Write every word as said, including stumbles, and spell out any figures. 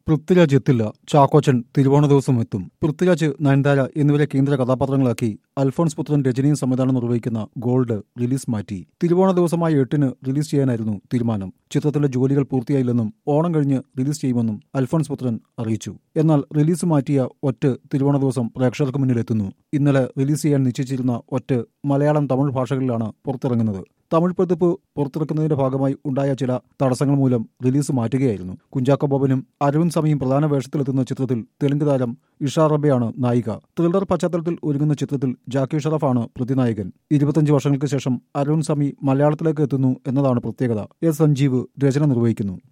പൃഥ്വിരാജ് എത്തില്ല. ചാക്കോച്ചൻ തിരുവോണ ദിവസം എത്തും. പൃഥ്വിരാജ്, നയൻതാര എന്നിവരെ കേന്ദ്ര കഥാപാത്രങ്ങളാക്കി അൽഫോൺസ് പുത്രൻ രജനിയും സംവിധാനം നിർവഹിക്കുന്ന ഗോൾഡ് റിലീസ് മാറ്റി. തിരുവോണ ദിവസമായ എട്ടിന് റിലീസ് ചെയ്യാനായിരുന്നു തീരുമാനം. ചിത്രത്തിലെ ജോലികൾ പൂർത്തിയായില്ലെന്നും ഓണം കഴിഞ്ഞ് റിലീസ് ചെയ്യുമെന്നും അൽഫോൺസ് പുത്രൻ അറിയിച്ചു. എന്നാൽ റിലീസ് മാറ്റിയ ഒറ്റ് തിരുവോണ ദിവസം പ്രേക്ഷകർക്ക് മുന്നിലെത്തുന്നു. ഇന്നലെ റിലീസ് ചെയ്യാൻ നിശ്ചയിച്ചിരുന്ന ഒറ്റ് മലയാളം, തമിഴ് ഭാഷകളിലാണ് പുറത്തിറങ്ങുന്നത്. തമിഴ് പതിപ്പ് പുറത്തിറക്കുന്നതിന്റെ ഭാഗമായി ഉണ്ടായ ചില തടസ്സങ്ങൾ മൂലം റിലീസ് മാറ്റുകയായിരുന്നു. കുഞ്ചാക്കോ ബോബനും അരവിന്ദ് സമയും പ്രധാന വേഷത്തിലെത്തുന്ന ചിത്രത്തിൽ തെലുങ്ക് താരം ഇഷ റബയാണ് നായിക. ത്രില്ലർ പശ്ചാത്തലത്തിൽ ഒരുങ്ങുന്ന ചിത്രത്തിൽ ജാക്കി ഷറഫാണ് പ്രതിനായകൻ. ഇരുപത്തിയഞ്ച് വർഷങ്ങൾക്ക് ശേഷം അരവിന്ദ് സമി മലയാളത്തിലേക്ക് എത്തുന്നു എന്നതാണ് പ്രത്യേകത. എസ് സഞ്ജീവ് രചന നിർവഹിക്കുന്നു.